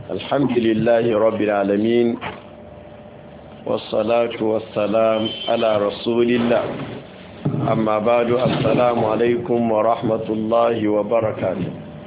الحمد لله رب العالمين والصلاة والسلام على رسول الله أما بعد السلام عليكم ورحمة الله وبركاته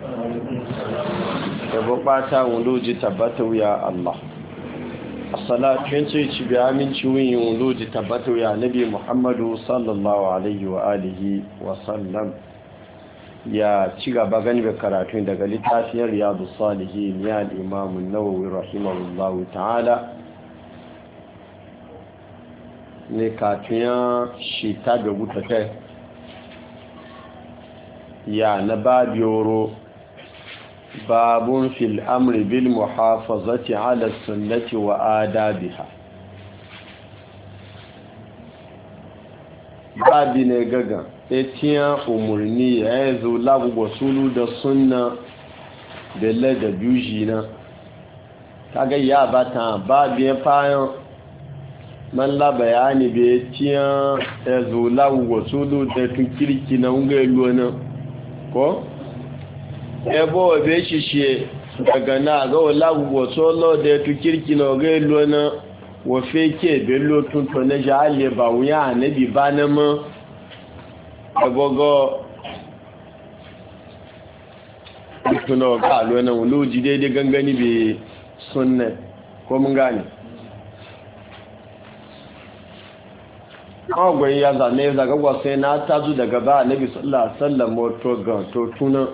وبقاتا ولوجي تبتو يا الله الصلاة كنتي بأمين شوين ولوجي تبتو يا نبي محمد صلى الله عليه وآله وسلم ya ci gaba gani da karatun daga littafin riyadu salihin ya al'imamun nawawi rahimahullahu ta'ala ne kafin shi ta da gutata ya na babiyoro babun fil amri bil muhafazati ala sunnati wa adabiha babi ne gaga etiyan umarni ya yi zo lagubo sulu da sunna belle da biyu na kaga ya bata babiyan fayan man la bayani be etiyan ya zo lagubo sulu da tun kirki na unga ilu na ko ebo be shishe daga na ga lagubo sulu da tun kirki na unga ilu na wa feke bello tun to na jale ba wuya nabi ba na ma agogo tuno ka lo na wuluji daidai gangani be sunna ko mun gane agwai ya zane zaga gwasai na tazu daga ba nabi sallallahu alaihi wasallam wato ga to tuna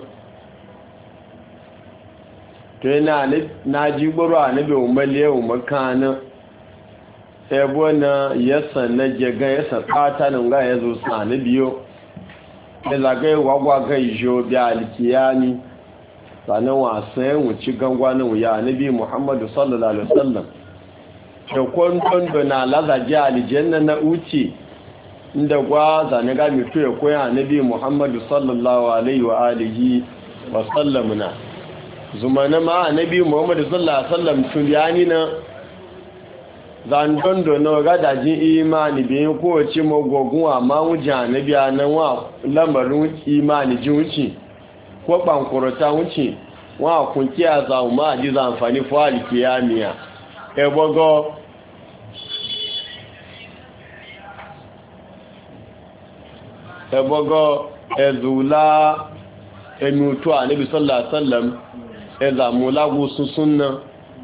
to yana na ji gboro annabi umaliye umakana ebo na yasa na jega yasa kata nan ga yazo sani biyo da zagaye wagwa ga ijo bi alkiyani sanan wasan wuci gangwanin ya nabi Muhammadu sallallahu alaihi wasallam da kwanton na lazaji aljanna na uci inda gwa zane ga mitu ya koya nabi Muhammadu sallallahu alaihi wa alihi wa sallam na zumana ma nabi Muhammadu sallallahu alaihi wasallam tun na zandon da na gadajin imani bayan kowace magogun amma wujan na biya nan wa lamarin imani jin wuce ko bankurata wuce wa kunki a zauma a jiza amfani fuhari kiyamiya ebogo ezula emutu a nabi sallallahu alaihi wasallam ezamula gusun sunna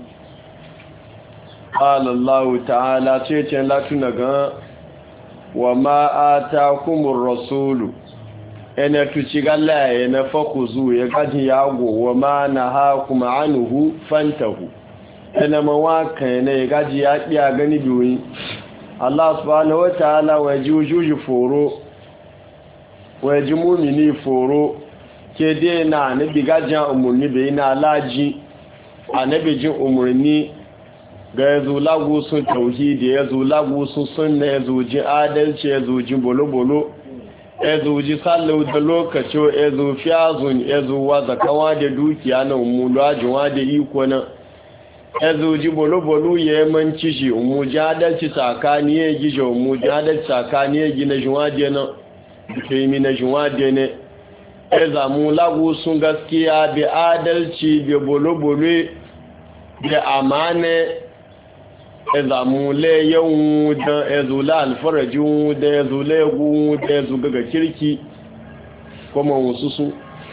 قال الله تعالى تيتين لا تنغا وما آتاكم الرسول ene tuchigala ene fokuzu ya gaji yago wama nahakum anhu fantahu ene mawaka ene gaji ya biya gani biyu Allah subhanahu wataala wajujuju foro waji mu'mini foro kede na ne bigajan umurni be ina laji anabi jin umurni ga ya zo lagu sun tauhidi ya zo lagu sun sunna ya zo ji adalci ya zo ji bolo-bolo ya zo ji sallau da lokaci ya zo fiyazun ya zo waza kawa da dukiya na umulu ajinwa da iko na ya zo ji bolo-bolo ya yi manci shi umu ji adalci tsakani ya gije umu ji adalci tsakani ya gina jinwade na kemi na jinwade ne ya zamu lagu sun gaskiya bi adalci bi bolo-bolo bi amane ezamule yawon da ezula alfarajin da ezula yagun da ezuga ga kirki kuma wasu su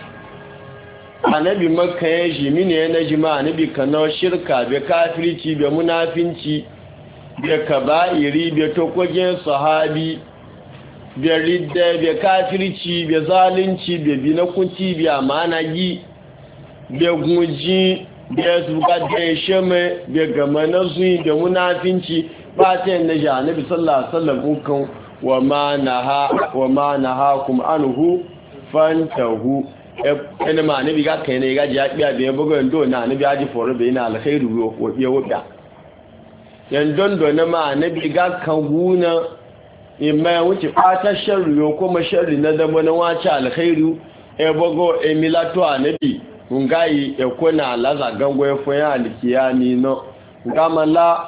anabi maka ya ji mini yana jima anabi kana shirka bai kafirci bai munafinci bai kaba'iri bai tokogen sahabi bai ridda bai kafirci bai zalunci bai binakunci bai amanagi bai guji da su gadda sheme da gama na zuyi da munafinci ba ta yin na janabi sallallahu alaihi wasallam ukun wa ma nahakum anhu fantahu ene ma nabi ga kai ne ga ji ya biya da bugo ndo na nabi aji foro be ina alkhairu wo biya wuda yan dondo na ma nabi ga kan guna imma wuce fata sharri yo kuma sharri na da bana wace alkhairu e bugo emilato anabi ngai ekona laza gango efoya alikiyani no ngamala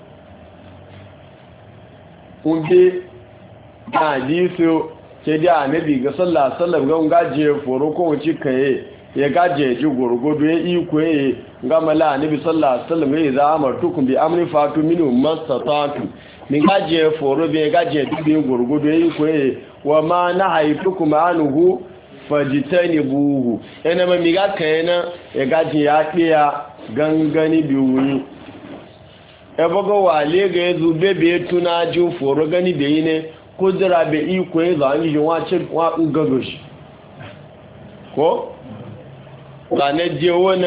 unde hadisi ke da annabi ga sallallahu alaihi wasallam ga ngaje foro ko wuci kai ya gaje ji gurgudu ya iko ya gama la nabi sallallahu alaihi wasallam ya za amartukum bi amri fatu minu mastata'tu ni gaje foro be gaje dubi gurgudu ya iko ya wa ma nahaytukum anhu fajtanibuhu ina ma miga kayana ya gaje ya kiya gangani biyu e bogo wale ga yazu bebe tuna ju foro gani be ne kudura be iko ya za yi wa ce wa ngado shi ko ranar je wani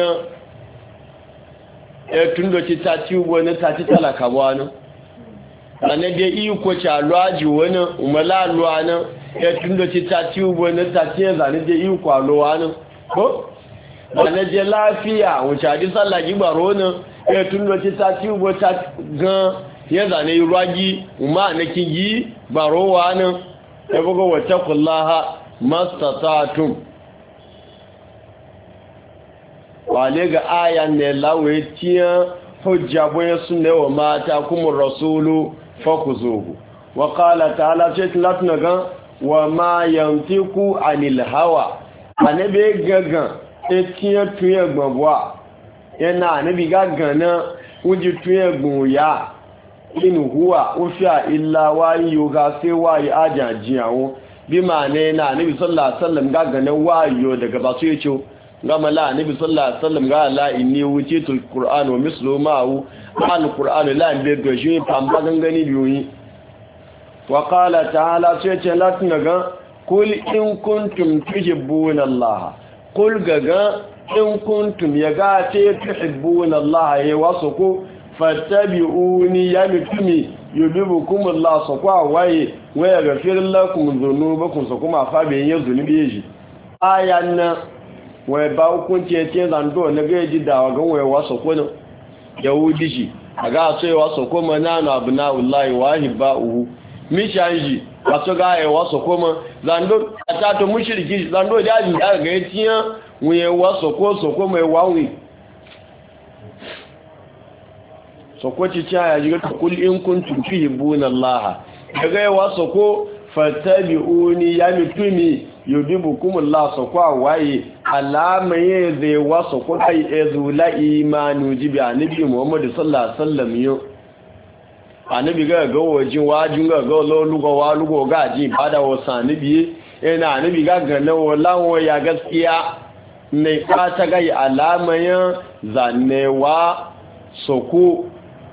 ya tundo ci ta ci wani ta ci talaka wani ranar je iko ci alwaji wani umala alwa nan ya tundo ci ta ci wani ta ci ya zane je iko alwa nan ko ranar je lafiya wuce adi tsallaki baro nan ya tundo ci ta ci wani ta gan ya zane yi ragi umar na kingi baro wani ya buga wata kullaha mastatatun wale ga ayan ne lawe tiya hujja boye sunne wa mata kuma rasulu fakuzuhu wa qala ta'ala ce latna ga wa ma yantiku anil hawa anabe gaga etiya tuye gbagwa yana anabi gaga na uji tuye gbuya in huwa ufiya illa wayo ga sai wayi ajaji awo bi ma ne na anabi sallallahu alaihi wasallam gaga na wayo daga basu yace gama la nabi sallallahu alaihi wasallam ga la inni wutitul qur'an wa mislu ma'u al-qur'an la be do shi pamba gangani biyoyi wa qala ta'ala sai ce la tunaga kul in kuntum tuhibbuna allah kul gaga in kuntum yaga te tuhibbuna allah ya wasuku fattabi'uni ya mutumi yubibukum allah sakwa waye wa yaghfir lakum dhunubakum sakuma fa be yin zunubi ji ayan wai ba hukunci ya ce zando na gaji dawa gan wai wasu kuna yahudi shi a ga so yi wasu kuma nanu abu na wallahi wahi ba uhu mishan shi a so ga yi wasu kuma zando a tato mushirki zando daji da ga ya tiya wuye wasu ko so kuma ya wawi so ko ci ca ya jiga kul in kuntum tuhibbuna allaha daga yi wasu ko fattabi'uni ya mutumi yudibukumullah sakwa waye alama ye zai wasu kudai ezula imanu jibi annabi Muhammad sallallahu alaihi wasallam yo annabi ga wajin wajin ga lugo ga ji bada wasa annabi yana annabi ga na wallan ya gaskiya ne fata ga alama ya zanewa soko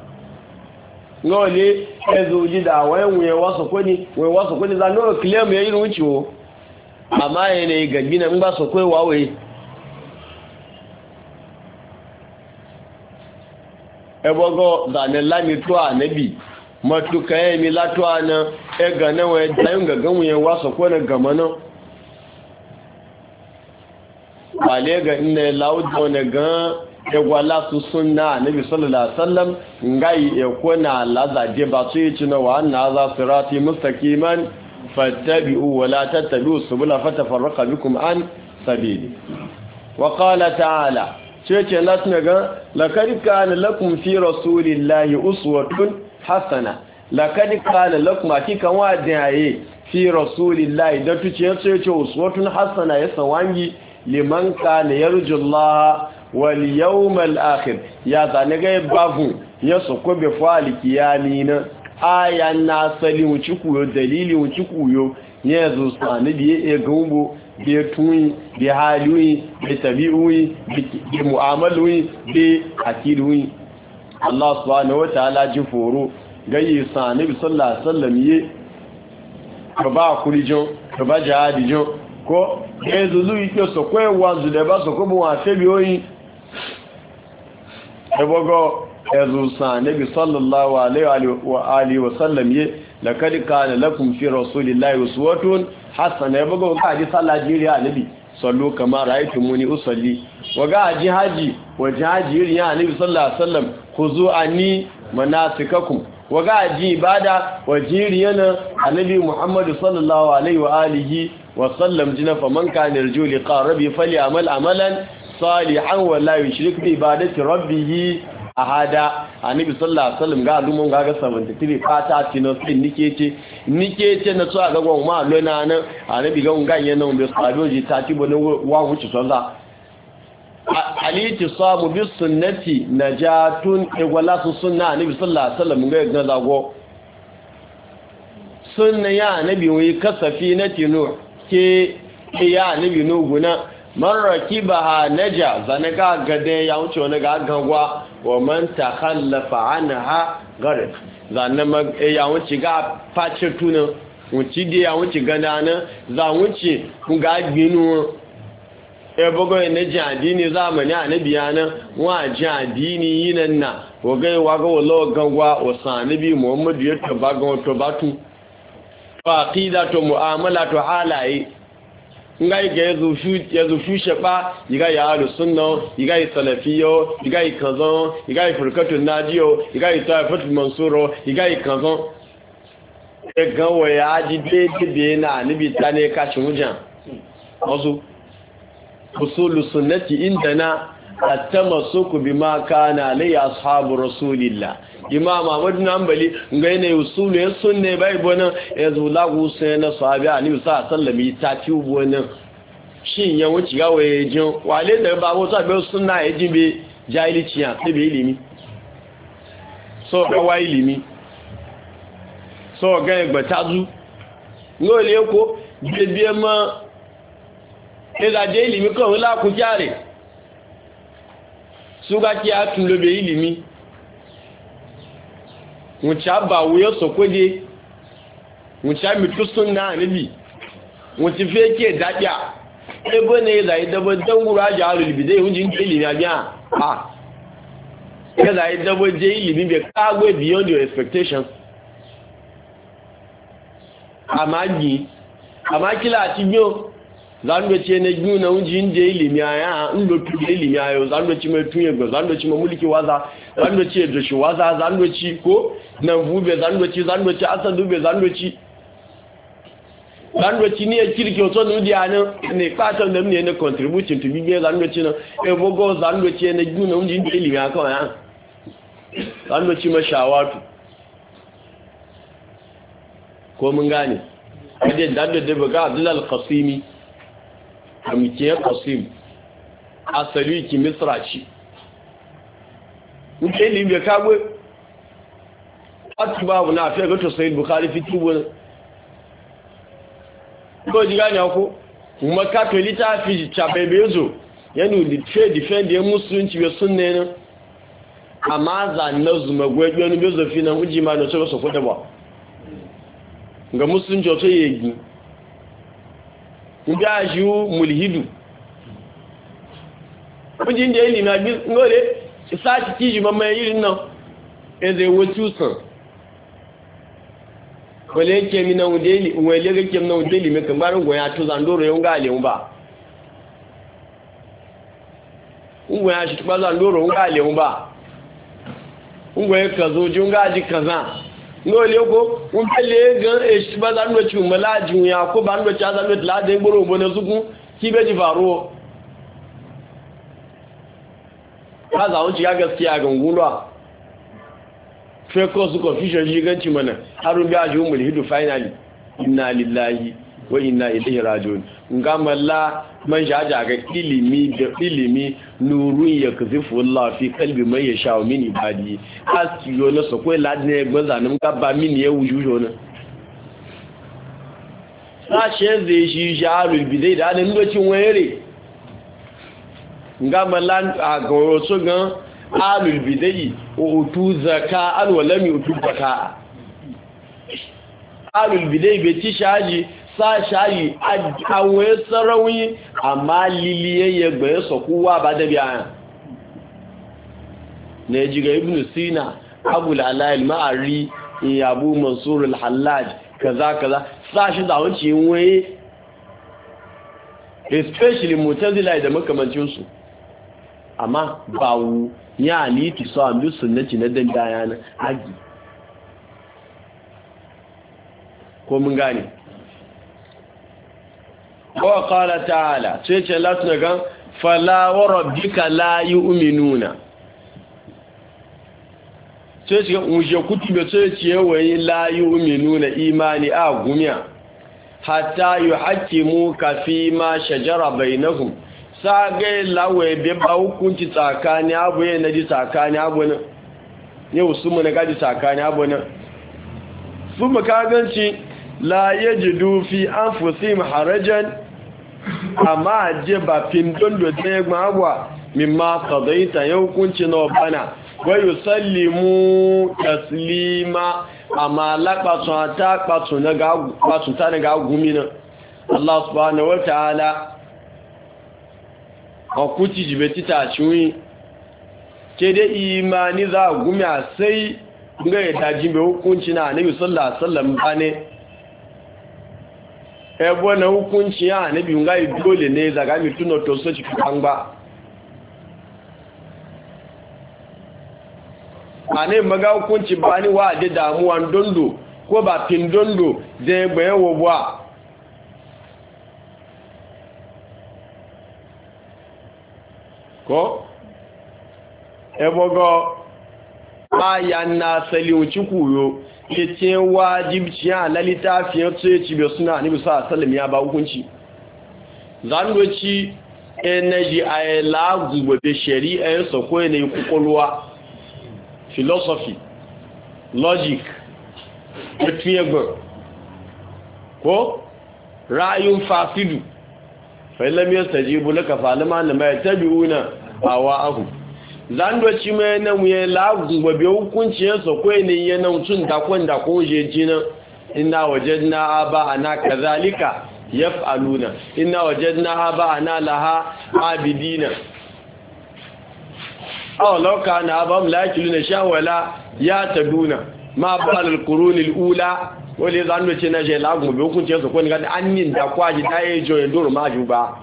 ngole ezuji da wayan wasu kudi zanoro claim ya irin wuciwo amma yana gabi na ba su kai wawe ebogo zane lami tuwa nabi matuka ya mi latuwa na ega na waya dayin gagan wuyen wasu kone gama nan wale ga ina laudo na gan egwala su sunna nabi sallallahu alaihi wasallam ngai ekona lazaje ba su yi cina wa anna za sirati mustaqiman fattabi'u wa la tattabi'u subula fatafarraqa bikum an sabili wa qala ta'ala ce latna ga laqad kana lakum fi rasulillahi uswatun hasana laqad kana lakum akikan wadaye fi rasulillahi da tuce ce uswatun hasana ya sawangi liman kana yarjullaha wal yawmal akhir ya zanaga babu ya soko be fali kiyamina aya na asali wuci kuyo dalili wuci kuyo yezu sani biye egumbo biye tuni biye halui biye tabi'ui biye mu'amalui biye akidu'i Allah subhanahu wa ta'ala ji foro gayi sani bi sallallahu alaihi wasallam ye ko ba kulijo ko ba jihadijo ko yezu lu ike so ko wazu de ba so ko mu afebi oyin ebogo ezusa nabi sallallahu alaihi wa sallam ye laqad kana lakum fi rasulillahi uswatun hasana ebogo ga di sallaji ya nabi sallu kama ra'aytumuni usalli wa ga ji haji wa jaji ya nabi sallallahu alaihi wasallam khuzu anni manasikakum wa ga ji ibada wa jiriyana annabi muhammad sallallahu alaihi wa alihi wa sallam jina faman kana yarju liqa rabbi falyamal amalan salihan wa la yushrik bi ibadati rabbih ahada annabi sallallahu alaihi wasallam ga lumon ga 73 fata tino sin nikece na so aga gwa ma lona nan annabi ga nganye nan be sadoji ta ti bono wa wuci sonza al-ittisamu bis sunnati najatun wala sunna nabi sallallahu alaihi wasallam ga zago sunna ya nabi wai kasafi na tinu ke ya nabi no guna man rakibaha naja zanaka gade ya wuce wani ga gangwa wa man takhallafa anha gharq zanama ya wuce ga face tunan wuce da ya wuce gana za wuce ku ga ginu ebogo ne jadini zamani annabi yana wa jadini yinan na wagai waga wallo gangwa wasanabi muhammadu ya tabaga to batu aqida to mu'amala to halaye ngai ga yazo shu shaba yiga ya ahlus sunna yiga salafiyo yiga kazan yiga furqatul najiyo yiga ta'ifatul mansuro yiga kazan e gawo ya ji de na annabi tane kashin wujan wasu usul sunnati indana at-tamassuku bima kana alayhi ashabu rasulillah imam Ahmad bin Hanbali ngai ne usul ya sunne bai bona yazo lagu sai na sahabi ali sallallahu ta ci bona shin ya wuci ga waye jin wale da ba wato be sunna ya jibe jahilici ya be ilimi so ga wa ilimi so ga gbatazu ngole ko biye ma ẹgbàjẹ́ ìlìmí kan wọ́n lákú járe ṣúgbà kí a tún lóbe ìlìmí wọ́n tí a bà wúyọ́ sọ̀kódé wọ́n tí a mìtú sún náà níbi wọ́n ti fẹ́ kí ẹ̀dájá ẹgbẹ́ ní ẹ̀dà ìdẹ́bọ̀ dẹ́ngúrú ajá alùlùbìdẹ́ ìhúnjí ń tẹ́ ìlìmí àbíyà ẹ̀dà ìdẹ́bọ̀ jẹ́ ìlìmí bẹ̀ káàgbé beyond your expectation àmákílà àti gbíò zandoci na biyu na wujin da ilimi aya in lotu da ilimi ayo zandoci mai tunye ga zandoci mai mulki waza zandoci da shi waza zandoci ko nan bube zandoci asadu be zandoci ne kirki oto no dia ne pattern da ne contribution to bigger zandoci na e bogo zandoci na biyu na wujin da ilimi aka ya zandoci ma shawatu ko mun gane kaje da baga Abdul Qasimi amikiyar qasim asali ki misra ci nke limbe kagwe atbabu na fi ga to sayyid bukhari fi tubu ko ji gani ko kuma ka to litafi chabebezo yanu di trade defend ya musulunci be sunne ne amma za nazuma gwegbe no bezo fi na uji ma no so ko da ba ga musulunci to yegi ndị ajụ mulhidu ndị ndị eli na ngole isachi tiji mama yiri no eze wotusan kole kemi na udeli nwele ga kemi na udeli me kamar ngo ya to zandoro yo ngale umba ngo ya shi tuba zandoro ngale umba ngo ya kazo jungaji kaza ngole ko umpele gan e ba zan do chu malaji ya ko ban do cha zan do la de gboro bo na zugun ki be ji faro kaza on ji gaskiya ga ngulwa fe ko su confusion ji ganci mana harun bi aju mulhidu finally inna lillahi wa inna ilaihi rajiun ngamalla man jaja ga ilimi nurun yakzifu Allah fi qalbi man yasha min ibadi aski yo na so ko ladne gbanza nan ka ba min ye wujujo na sashe zai shi jarul bidai da nan lokacin wayere ngamalla a goro so gan alul bidai utu zaka alwalami utu zaka alul bidai be ti shaji sa shayi awe sarawi amma liliye ya gbe sokuwa ba da biya ne jiga ibn sina abu al-alai al-ma'ari abu mansur al-hallaj kaza sa shi da wuce waye especially mutazila da makamancin su amma bawu ya liti so ambi sunnati na dan bayana agi ko mun gane wa qala ta'ala sai ce Allah tuna gan fala wa rabbika la yu'minuna sai ce uje kutube sai ce wai la yu'minuna imani a gumiya hatta yuhaqqimu ka fi ma shajara bainahum sagai lawe be ba hukunci tsakani abu yana ji tsakani abu nan yau su mu na gaji tsakani abu nan su mu kaganci la yajidu fi anfusihim harajan amma je ba pindon do te gbawa mimma qadaita yau hukunci no bana wa yusallimu taslima amma laqatun ta qatun ga qatun ta ga gumina Allah subhanahu wa ta'ala akuti jibeti ta ciwi ke da imani za a gumi a sai ga ya daji mai hukunci na annabi sallallahu alaihi wasallam bane ebo na hukunci ya annabi nga dole ne zaga mi tuno to so ci kan ba ane maga hukunci ba ni wa da damuwa dondo ko ba pin dondo zai bayan wa ko ebogo aya na saliunci kuyo yace wajibci ya lalita fiye tsaye be suna ni bisa sallam ya ba hukunci zandoci energy ay lagu be shari'a ya sako ne kokolwa philosophy logic etiyego ko ra'ayun fasidu fa'ilam yastajibu laka falama lama yatabi'una awa'ahum zandoci mai nan wuye lagun gobe hukunci yansa kwai ne yana mutum dakon da ko jejina ina wajadna aba ana kazalika yaf'aluna ina wajadna aba ana laha abidina aw law kana abam la yakiluna shawala ya taduna ma bal alqurun alula wale zandoci na je lagun gobe hukunci yansa kwai ne ga annin da kwaji da yajo yandoro majuba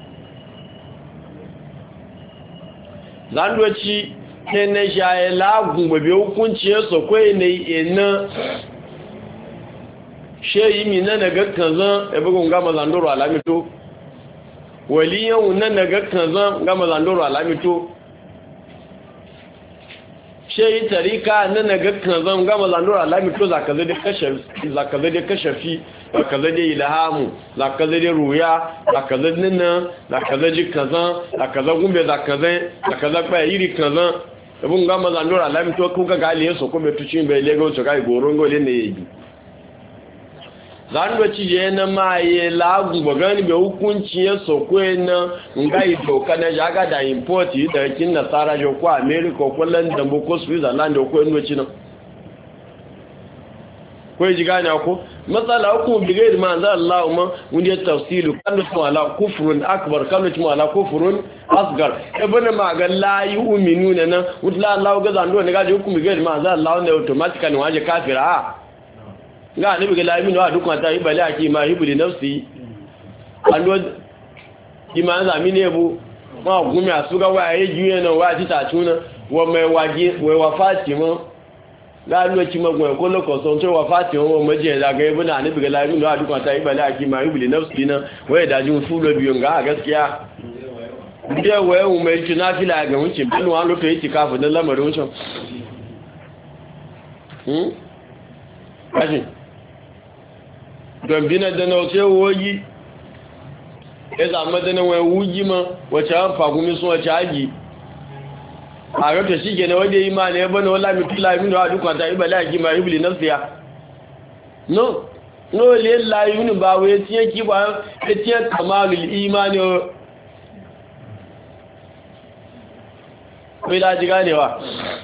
zandoci ne na shaye lagun babe hukunci ya sakwai ne ina sheyi mi na naga kanzan ebugun gama zandoro alamito waliyan na naga kanzan gama zandoro alamito sheyi tarika na naga kanzan gama zandoro alamito zaka zai da kashafi zaka zai da ilhamu zaka zai da ruya zaka zai nina zaka zai ji kazan zaka zai gumbe zaka zai ba iri kazan abun gama zandoro alamito kuka ga aliyan so ko betucin bai lego so kai goron gole ne yi zando ci je na maye lagu bagani be hukunci ya so ko na ngai doka na jaga da import da kin nasara jo ko America ko London ko Switzerland ko ino ci na ko ji gane ko matsala hukum bi gairi ma anzal Allah ma wanda tafsilu kan su ala kufrun akbar kan su ala kufrun asgar ibn ma ga la yu'minuna na wanda Allah ga zando ne ga hukum bi gairi ma anzal Allah ne automatically waje kafira ga nabi ga laminu a dukkan ta ibali aki ma hibli nafsi ando iman zamine bu ma gumi asuga waye juye na wa ti ta tuna wa mai waje wa fatima ga lokaci magwai ko lokacin to wa fatima wa maje da ga ibuna nabi ga laminu a dukkan ta ibali aki ma hibli nafsi na waye da jin fulo biyun ga gaskiya da waye mu mai tunafila ga wuce bin wa lokacin yake kafin da lamarin wucin kashi don bina da na wace wogi ya zama da na wai wuji ma wace an fagumi sun wace haji a rata shi ke na waje yi ma na ya bane wala mitu laifin da haɗu kwanta ibali a kima ibili na siya no le laifin ba wai tiye ki ba ya tiye kamalul imani wai laji ganewa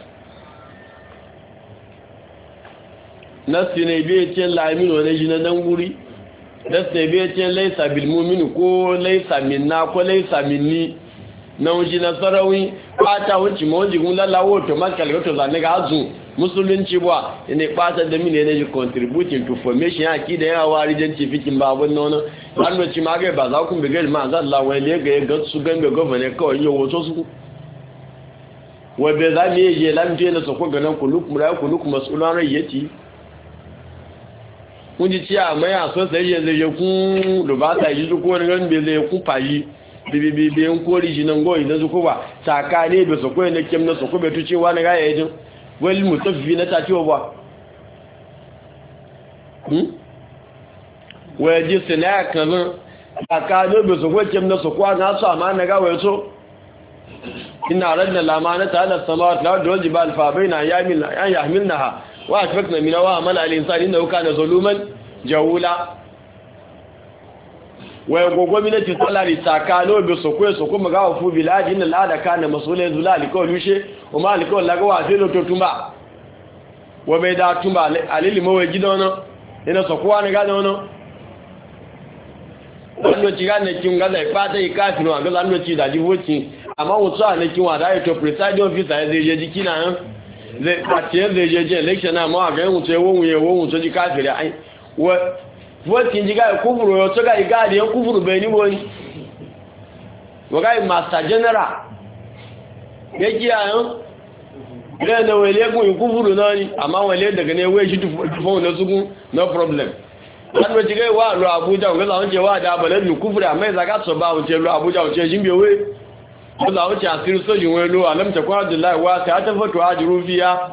nasi ne bai ce lamin wani shi na dan guri nasi ne bai ce laisa bilmumini ko laisa minna ko laisa minni na wuce na sarauni ɓata wuce ma wajen gun lalawo automatically wato zane ga azu musulunci ba ne ɓata da mini energy contributing to formation yaki da yawa wajen cifikin babun nuna hannuci ma gai ba za ku bigar ma za Allah wani lega ya ga su ganga gwamna kawai yau wato su wadda za mu yi je lamce na sako ganin kuluk mas'ulan rai yaci kun ji tí a mẹ́ àsọ́sẹ̀ yẹ lè yẹ kún lòbátà ìjíjú kó ní rẹ̀ lè kún pàyí bíbíbí ń kó rí jìnà ngọ́ ìdánzúkó wà tààkà ní ibẹ̀ sọ̀kọ́ ẹni kẹm náà sọ̀kọ́ bẹ̀tú tí wà ní ráyẹ̀ ẹjọ́ wẹ́lì mú tó fi náà tàbí ọwà wẹ́ẹ̀dí sinaya kanzan aka dobe su kwace na su kwa na su amma na gawa so ina radna lamanata ala samawati wal ardi wal fa baina yahmilnaha wa ashfaqna min wa amal al insani innahu kana zaluman jahula wa gogo minati salari takano be so kwe so kuma gawa fu biladi inna al ada kana masulun zulali ko lushe o maliko lagawa filo to tumba wa bai da tumba alili mawa gidono ina so kwa ne ga dono wanda ci ga ne kin ga da fata yi kafiro ga zan do ci da jibuci amma wato ne kin wa da to presiding officer zai je jiki na zai patie zai je election na ma ga mu ce won so ji kafiri ai wa kin ji ga kufuru yo to ga ga da kufuru bai ni woni wa ga master general yake ayo ga da wele gun kufuru nani amma wele daga ne wai shi tufo na sugun no problem an wace gai wa lo abuja ga zawon cewa da baladu kufri amma za ka so ba wuce lo abuja wuce jin bewe ko za wuce asiru sojin wai lo alam ta kwa abdullahi wa ta tafatu ajru fiya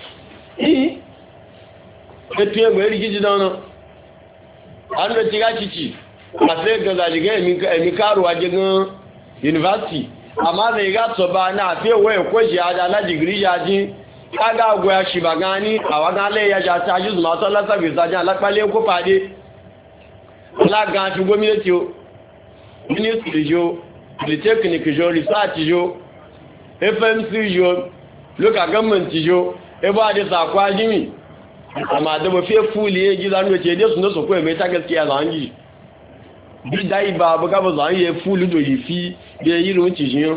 tuye gbe rigiji da wono an wace ga cici a sai ga zaji ga mi karuwa jigan university amma zai ga so ba na fe wai ko shi ada la degree ya ji kaga goya shi ba gani a wagan le ya ja ta juzu ma sallah sabi sa jan lapale ko pade la gan ti gominati o ministry jo polytechnic jo research jo FMC jo local government jo e ba de sa kwa jimi amma da ba fe fuli e gidan do ce de sun so ko mai ta gaskiya zan yi bi dai ba ba ga ba zan yi fuli do yi fi de yi ro ci jin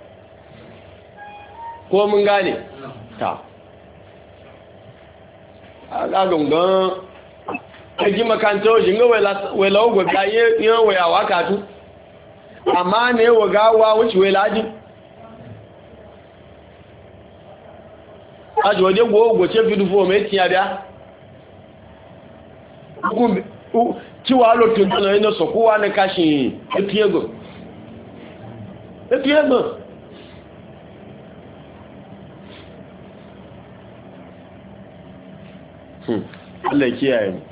ko mun gane ta a gungan ƙaji makanta wajen ga wela ogwa biyaye yin wayawa katu amma ne wa gawa wuce wela ji aji waje ogwa ce fi dufo mai tiya biya kiwa lotun tana yi na sokowa na kashin efiyegun Allah kiyaye mu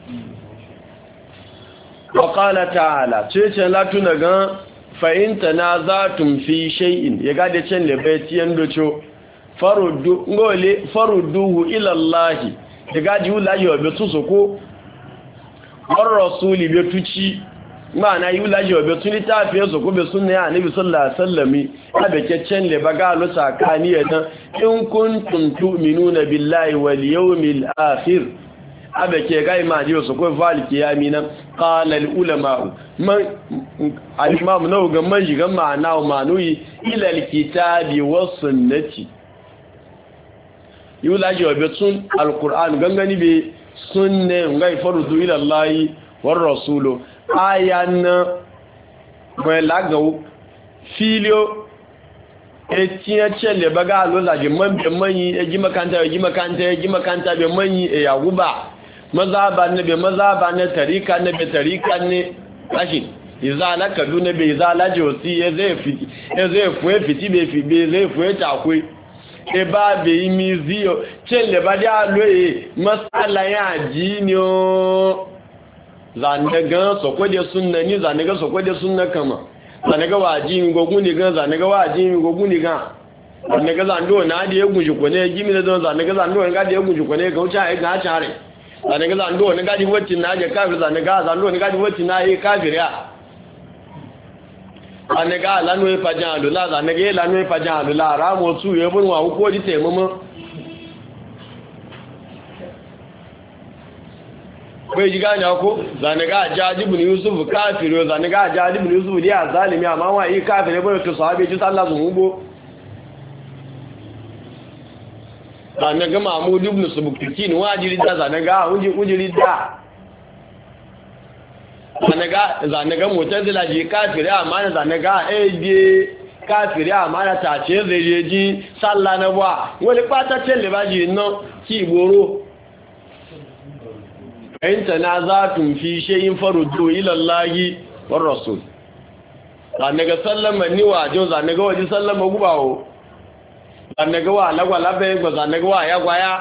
wa qala ta'ala ce la tuna ga fa in tanazatum fi shay'in ya ga da cin labati yando cho farudduhu ila Allah ya ga ji ula yo be tu soko war rasuli be tuci mana yi ula yo be tuni ta fi soko be sunna ya nabi sallallahu alaihi wasallami abe ke cin le baga lo sakani dan in kuntum tu'minuna billahi wal yawmil akhir abe ke gai ma jiyo su ko valiki ya mina qala al ulama man al imam nawu ga man jigan ma'ana wa manuyi ila al kitabi was sunnati yula jiyo be sun al qur'an gangani be sunne ngai farudu ila allah war rasulu ayan ko lagaw filio etiya chele baga lo la je man be manyi e ji makanta be manyi e yaguba mazaba ne be mazaba ne tarika ne be tarika ne kashi izala kaduna be izala josi e zai fiti be zai fu ta kwe e ba be imizio chele ba dia lo e masala ya jini o zanaga sokode sunna ni zanaga sokode sunna kama zanaga waji gogun ni gan zanaga waji gogun ni gan zanaga zando na da ya guji ko ne gimi da don zanaga zando ga da ya guji ko ne ga wuce ai ga tare zanaga zando ne ga di wacin na je kafir zanaga zando ne ga di wacin na yi kafiriya zanaga lanu e fajan alula zanaga lanu e fajan alula ramo su ye bun wa ko di temama bai ji gane ko zanaga jajibun yusuf kafiro zanaga jajibun yusuf dia zalimi amma wa yi kafire bai to sahabe ji sallah su hubo zanaga mahmud ibn subuktin wajiri da zanaga ujiri da zanaga mutazila ji kafire amma zanaga eje kafire amma ta ce zai ji sallah na ba wani pata tele ba ji no ki goro in tanazatun fi shay'in faruddu ila Allahi war rasul zanaga sallama ni wajo zanaga waje sallama gubawo zanaga wa lagwa labe go zanaga wa ya gwaya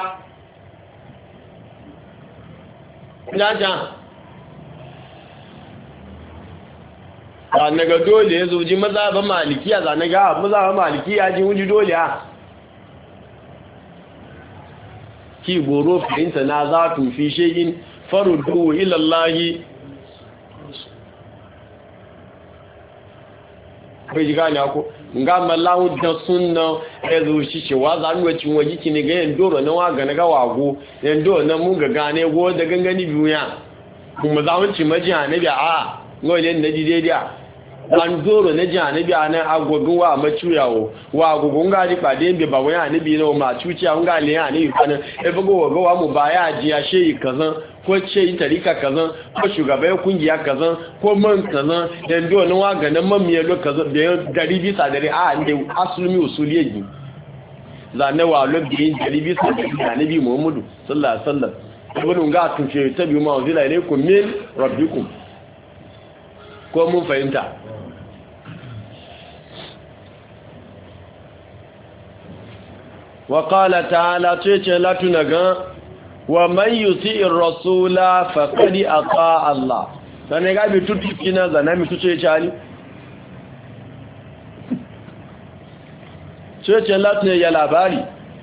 jaja zanaga dole ya zoji mazhaban malikiya zanaga mazhaban malikiya ji wuji dole a ki goro fahimta na za tu fi shay'in faruddu ila Allah kai jiga ne ako nga malawu da sunna ezo shi wa za mu ci waji kini ga yandoro na wa ga na ga wago yandoro na mu ga gane go da gangani duniya kuma za mu ci maji anabi a ngole ne didediya an doro na ji anabi ana agogun wa macuyawo wa agogun ga di pade be ba wani anabi no ma cuciya nga le anabi kana e bugo go wa mu baya ji ya sheyi kazan ko ce tarika kazan ko shugaban kungiya kazan ko man kazan dan do na wa ga nan mamiye lo kazan da dari bisa dari a inde asulmi usuliyi zanne wa lo bi dari bisa dari anabi muhammadu sallallahu alaihi wasallam ibn ga tunce tabi ma wazila ilaikum min rabbikum ko mun fahimta wa qala ta'ala ce la tunaga wa man yuti'ir rasula faqad ata Allah dan ga bi tutukina zana mi tuce chali ce la tune ya labari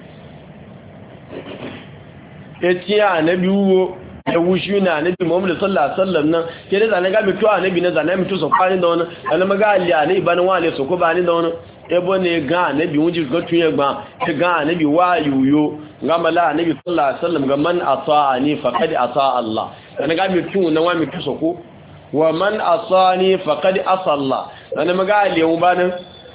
etiya annabi wo da wushi na annabi Muhammad sallallahu alaihi wasallam nan ke da zane ga mitu annabi na zane mitu so kwani da wannan alama ga ali annabi ban wale so ko bani da wannan ebo ne ga annabi wunji go tuye gba ga annabi wa yuyo ga mala annabi sallallahu alaihi wasallam ga man ata'ani faqad ata Allah dan ga mitu na wa mitu so ko wa man asani faqad asalla dan maga ali mu banan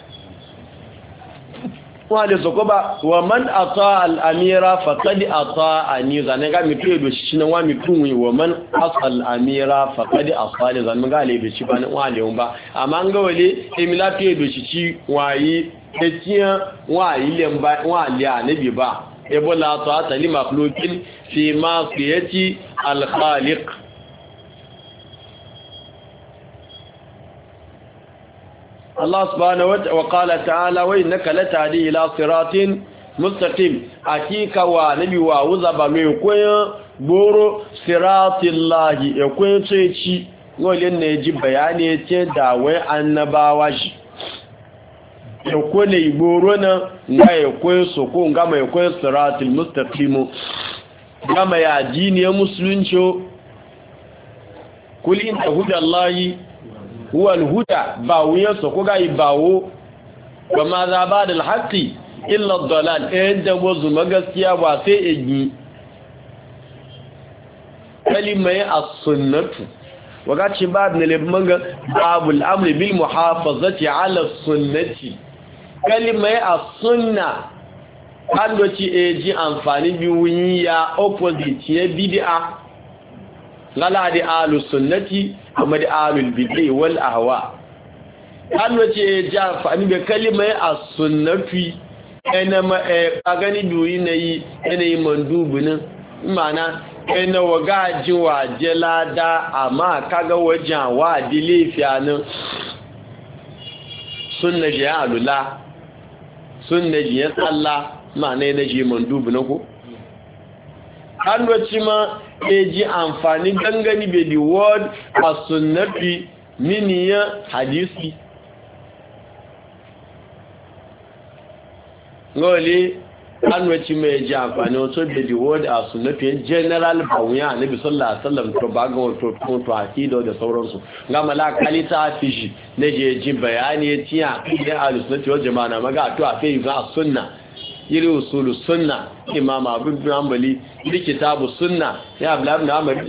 wale sokoba wa man ata al-amira faqad ata ani zane ga mitu edo shi nan wa mitu wa man asal amira faqad asali zan ga le be shi ban wale ba amma ga wale emila to edo shi wayi etiyan wayi lemba wale anabi ba ebola ta tali makhluqin fi ma fiyati al-khaliq Allah subhanahu wa qala ta'ala wa innaka latadi ila siratin mustaqim akika wa nabi wa uzaba me koyo goro siratillahi e koyo ceci ngole ne ji bayani ce da wai annabawa shi e ko ne goro na ngai koyo so ko ngama e koyo siratil mustaqim ngama ya dini ya musulunci kul in hudallahi huwa al-huda bawiyansa ko gai bawo wa ma za ba da al-haqqi illa ad-dalal inda wazu magaskiya ba sai egi kalimai as-sunnatu wagaci ba da limanga babul amri bil muhafazati ala as-sunnati kalimai as-sunna kando ci eji amfani biyu ya opposite ya bid'a lala da ahlus sunnati kuma da ahlul bid'ah wal ahwa an wace ja fani be kalimai as-sunnati ina ma agani duyi nayi ina mandubun mana ina wagaji wa jelada amma kaga wajen wa dilefiya nan sunna ji alula sunna ji Allah mana ina ji mandubun ko an wace ma ji amfani gangani be the word as-sunnati miniya hadisi ngoli an wace mai ji amfani wato be the word as-sunnati general bawuya annabi sallallahu alaihi wasallam to baga wato to akido da sauransu ga malaka ta fishi ne je ji bayani tiya da al-sunnati wal jama'a maga to a kai ga as-sunna yiri usulu sunna imam abu bin hanbali da kitabu sunna ya abdullah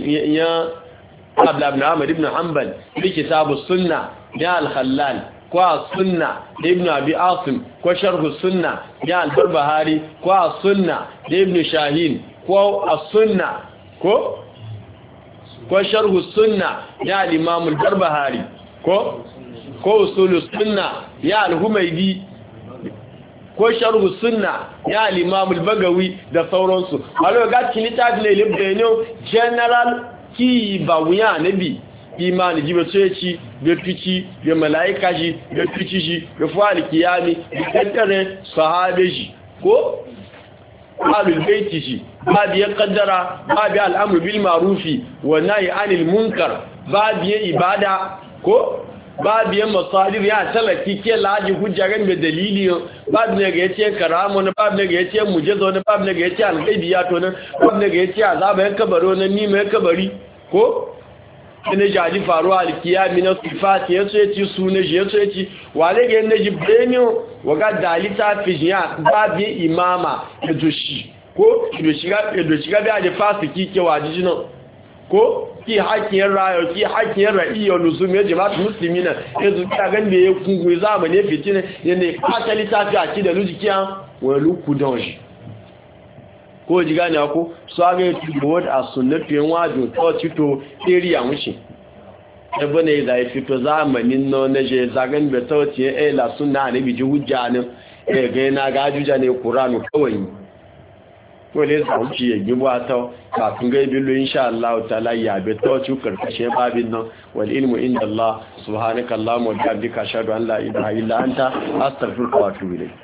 ibn ahmad ibn hanbal da kitabu sunna ya al-khallal ko sunna da ibn abi asim ko sharh sunna ya al-barbahari ko sunna da ibn shahin ko as-sunna ko sharh sunna ya al-imam al-barbahari ko usulu sunna ya al-humaydi ko sharhu sunna ya al-imam al-bagawi da sauransu alo ga kinita ne libdeno general ki bawuya nabi imani jibe ceci da fici da malaika ji da fici ji da fa'al kiyami da kankare sahabe ji ko alul baiti ji babu ya kaddara babu al-amru bil ma'rufi wa nahy anil munkar babu ya ibada ko babu yan masadir ya talaki ke laji hujja gan da dalili babu ne ga yace karamu ne babu ne ga yace mujazo ne babu ne ga yace alghaibiyato ne babu ne ga yace azaba yan kabaro ne ni mai kabari ko ina jaji faruwa alkiyami na sifati yaso yace sune yaso yace wale ga ne jibrenio waga dalita fijiya babu imama edoshi ko edoshi ga da fasiki ke wajiji no ko ki hakiyar rayo ki hakiyar ra'iyo luzum ya jama'atu muslimina yanzu ta gan da ya kungu zamane fitina ne ka litafi a ci da lujikiya wa luku donji ko ji gane ko so aga to word as sunnatu yan wajo to cito area mushi ebe ne da fito zamanin no na je zagan be to ci la sunna ne biji hujja ne ga na ga juja ne qur'anu kawai wale sauki ya giba ta kafin gaibi lo insha Allah ta'ala ya be to ci karkashe babin nan wal ilmu inda Allah subhanakallahumma wa bihamdika ashhadu an la ilaha illa anta astaghfiruka wa atubu ilayk